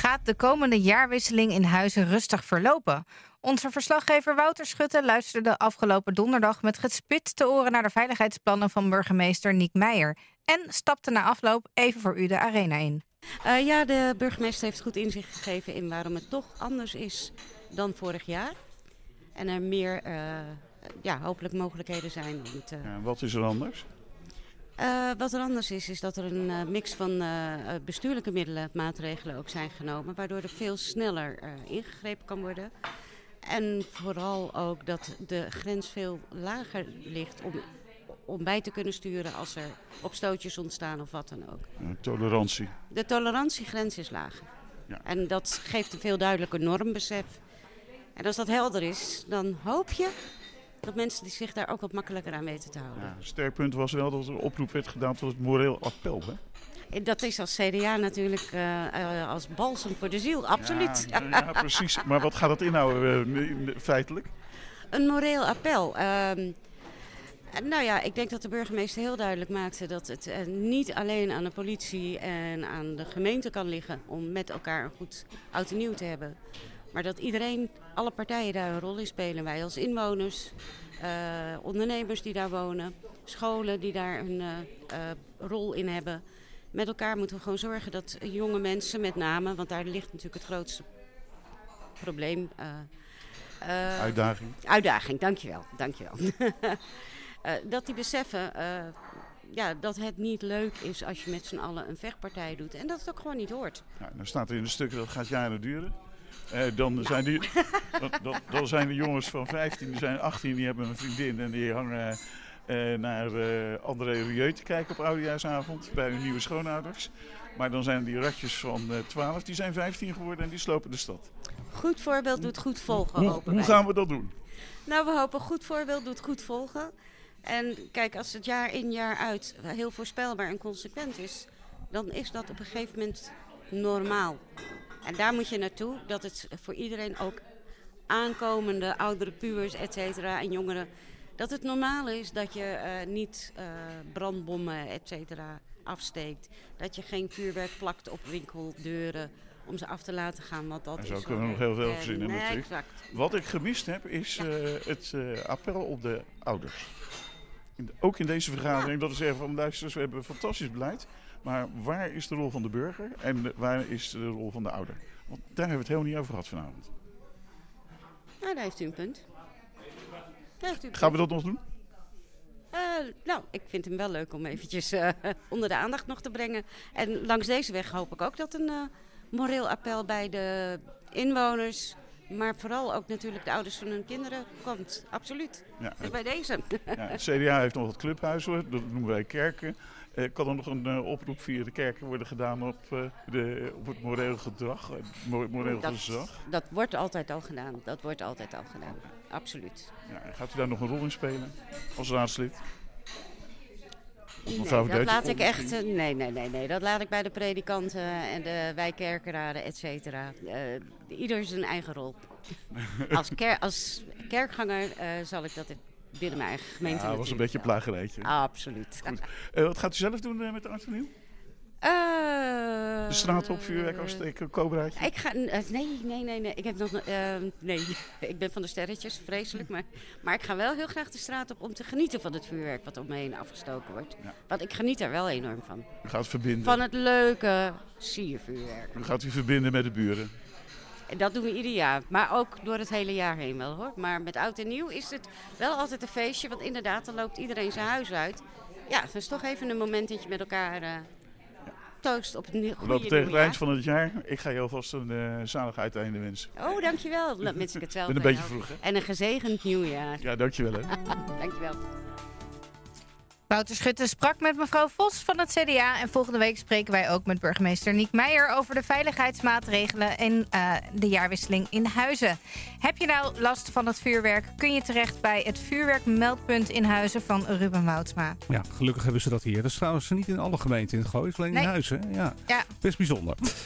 gaat de komende jaarwisseling in Huizen rustig verlopen? Onze verslaggever Wouter Schutte luisterde afgelopen donderdag met gespitste oren naar de veiligheidsplannen van burgemeester Niek Meijer en stapte na afloop even voor u de arena in. De burgemeester heeft goed inzicht gegeven in waarom het toch anders is dan vorig jaar. En er meer hopelijk mogelijkheden zijn. Om het, wat is er anders? Wat er anders is dat er een mix van bestuurlijke middelen, maatregelen ook zijn genomen. Waardoor er veel sneller ingegrepen kan worden. En vooral ook dat de grens veel lager ligt om bij te kunnen sturen als er opstootjes ontstaan of wat dan ook. Tolerantie. De tolerantiegrens is lager. Ja. En dat geeft een veel duidelijker normbesef. En als dat helder is, dan hoop je dat mensen die zich daar ook wat makkelijker aan weten te houden. Ja, een sterk punt was wel dat er een oproep werd gedaan tot het moreel appel. Hè? Dat is als CDA natuurlijk als balsem voor de ziel, absoluut. Ja, precies. Maar wat gaat dat inhouden feitelijk? Een moreel appel. Ik denk dat de burgemeester heel duidelijk maakte dat het niet alleen aan de politie en aan de gemeente kan liggen om met elkaar een goed oud en nieuw te hebben. Maar dat iedereen, alle partijen daar een rol in spelen. Wij als inwoners, ondernemers die daar wonen, scholen die daar een rol in hebben. Met elkaar moeten we gewoon zorgen dat jonge mensen met name, want daar ligt natuurlijk het grootste probleem. Uitdaging, dankjewel. Dat die beseffen dat het niet leuk is als je met z'n allen een vechtpartij doet. En dat het ook gewoon niet hoort. Ja, dan staat er in de stukken dat gaat jaren duren. Dan zijn de jongens van 15, die zijn 18, die hebben een vriendin en die hangen naar André Rieu te kijken op oudejaarsavond bij hun nieuwe schoonouders. Maar dan zijn die ratjes van 12, die zijn 15 geworden en die slopen de stad. Goed voorbeeld doet goed volgen. Hoe gaan we dat doen? Nou, we hopen goed voorbeeld doet goed volgen. En kijk, als het jaar in jaar uit heel voorspelbaar en consequent is, dan is dat op een gegeven moment normaal. En daar moet je naartoe, dat het voor iedereen ook aankomende oudere pubers, et cetera, en jongeren, dat het normaal is dat je niet brandbommen, et cetera, afsteekt. Dat je geen vuurwerk plakt op winkeldeuren om ze af te laten gaan. Want dat zo is kunnen we nog heel veel verzinnen nee, natuurlijk. Exact. Wat ik gemist heb is het appel op de ouders. Ook in deze vergadering, dat is zeggen van luister, we hebben een fantastisch beleid. Maar waar is de rol van de burger en waar is de rol van de ouder? Want daar hebben we het helemaal niet over gehad vanavond. Nou, daar heeft u een punt. Gaan we dat nog doen? Ik vind hem wel leuk om eventjes onder de aandacht nog te brengen. En langs deze weg hoop ik ook dat een moreel appel bij de inwoners, maar vooral ook natuurlijk de ouders van hun kinderen komt. Absoluut. Ja, dus bij deze. Ja, het CDA heeft nog wat clubhuizen, dat noemen wij kerken. Kan er nog een oproep via de kerken worden gedaan op het moreel gedrag, moreel gezag? Dat wordt altijd al gedaan. Absoluut. Ja, gaat u daar nog een rol in spelen als raadslid? Nee, dat laat ik echt. Nee. Dat laat ik bij de predikanten en de wijkkerkenraden, et cetera. Ieder zijn eigen rol. Als kerkganger zal ik dat binnen mijn eigen gemeente. Ja, dat was een beetje een plagerijtje. Absoluut. Goed. Wat gaat u zelf doen met de Oud en Nieuw? De straat op, vuurwerk afsteken, cobraatje? Nee. Ik heb nog nee. Ik ben van de sterretjes, vreselijk. Maar ik ga wel heel graag de straat op om te genieten van het vuurwerk wat om me heen afgestoken wordt. Ja. Want ik geniet er wel enorm van. U gaat verbinden. Van het leuke siervuurwerk. U gaat u verbinden met de buren. En dat doen we ieder jaar. Maar ook door het hele jaar heen wel hoor. Maar met oud en nieuw is het wel altijd een feestje. Want inderdaad, dan loopt iedereen zijn huis uit. Ja, dat is toch even een moment dat je met elkaar toost op het goede nieuwjaar. We lopen tegen het eind van het jaar. Ik ga je alvast een zalig uiteinde wensen. Oh, dankjewel. Dat mis ik het zelf. Ben een beetje vroeg, hè? En een gezegend nieuwjaar. Ja, dankjewel, hè. Dankjewel. Wouter Schutte sprak met mevrouw Vos van het CDA. En volgende week spreken wij ook met burgemeester Niek Meijer over de veiligheidsmaatregelen en de jaarwisseling in Huizen. Heb je nou last van het vuurwerk? Kun je terecht bij het vuurwerkmeldpunt in Huizen van Ruben Woudsma. Ja, gelukkig hebben ze dat hier. Dat is trouwens niet in alle gemeenten in het Gooi, alleen in Huizen. Ja, best bijzonder.